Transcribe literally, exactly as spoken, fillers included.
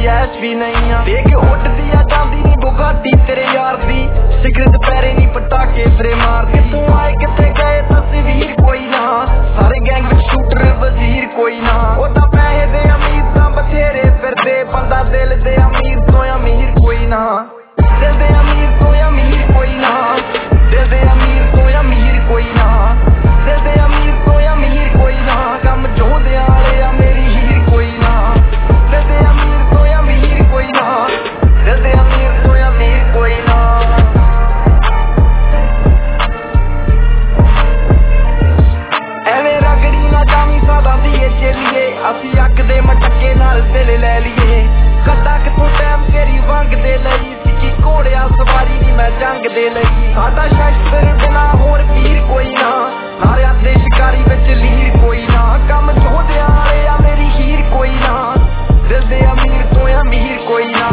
ਐਸ਼ ਵੀ ਨਹੀਂ ਆ ਦੇਖ ਉੱਡਦੀ ਆ ਜਾਂਦੀ ਨੀ ਬੁਗਾਟੀ ਤੇਰੇ ਯਾਰ ਦੀ ਸਿਗਰਟ ਪੈਰੇ ਨੀ ਪਟਾਕੇ ਫਰੇ ਮਾਰਦੀ ਤੂੰ ਆਏ ਕਿੱਥੇ ਗਏ ਤਸਵੀਰ ਕੋਈ ਨਾ ਸਾਰੇ ਗੈਂਗ ਵਿੱਚ ਸ਼ੂਟਰ ਵਜ਼ੀਰ ਕੋਈ ਨਾ ਉਹਦਾ ਪੈਸੇ ਦੇ ਅਮੀਰ ਤਾਂ ਬਥੇਰੇ ਫਿਰਦੇ ਬੰਦਾ ਦਿਲ ਦੇ ਅਮੀਰ ਤੋਂ ਅਮੀਰ ਕੋਈ ਨਾ ਦਿਲ ਦੇ ਅਮੀਰ ਤੋਂ ਅਮੀਰ ਕੋਈ ਨਾ ਦਿਲ ਦੇ ਅਮੀਰ ਤੋਂ ਅਮੀਰ ਕੋਈ ਨਾ ਦਿਲ ਦੇ ਅਮੀਰ ਤੋਂ ਅਮੀਰ ਕੋਈ ਨਾ ਕੰਮ ਜੋਧਿਆਂ ਵਾਲੇ ਆ ਮੇਰੀ ਹੀਰ ਕੋਈ ਨਾ ਦਿਲ ਦੇ ਅਮੀਰ ਤੋਂ ਅਮੀਰ ਕੋਈ ਨਾ ਦਿਲ ਦੇ ਅਮੀਰ ਤੋਂ ਅਮੀਰ ਕੋਈ ਨਾ ਐਵੇਂ ਰਗੜੀ ਨਾ ਜਾਵੀਂ ਸਾਦਾ ਦੀਏ ਚੇਲੀਏ ਅਸੀਂ ਅੱਗ ਦੇ ਮਟਕੇ ਨਾਲ ਦਿਲ ਲੈ ਲਈਏ ਕੱਢਾ ਕਿਥੋਂ ਟਾਈਮ ਤੇਰੀ ਵੰਗ ਦੇ ਲਈ ਸਿੱਕੀ ਘੋੜਿਆ ਸਵਾਰੀ ਨੀ ਮੈਂ ਜੰਗ ਦੇ ਲਈ ਸਾਡਾ ਸ਼ਸਤਰ ਬਿਨਾ ਹੋਰ ਵੀਰ ਕੋਈ ਨਾ ਸਾਰਿਆਂ ਦੇ ਸ਼ਿਕਾਰੀ ਵਿੱਚ ਲੀਰ ਕੋਈ ਨਾ ਕੰਮ ਜੋਧਿਆਂ ਵਾਲੇ ਆ ਮੇਰੀ ਹੀਰ ਕੋਈ ਨਾ ਦਿਲ ਦੇ ਅਮੀਰ ਤੋਂ ਅਮੀਰ ਕੋਈ ਨਾ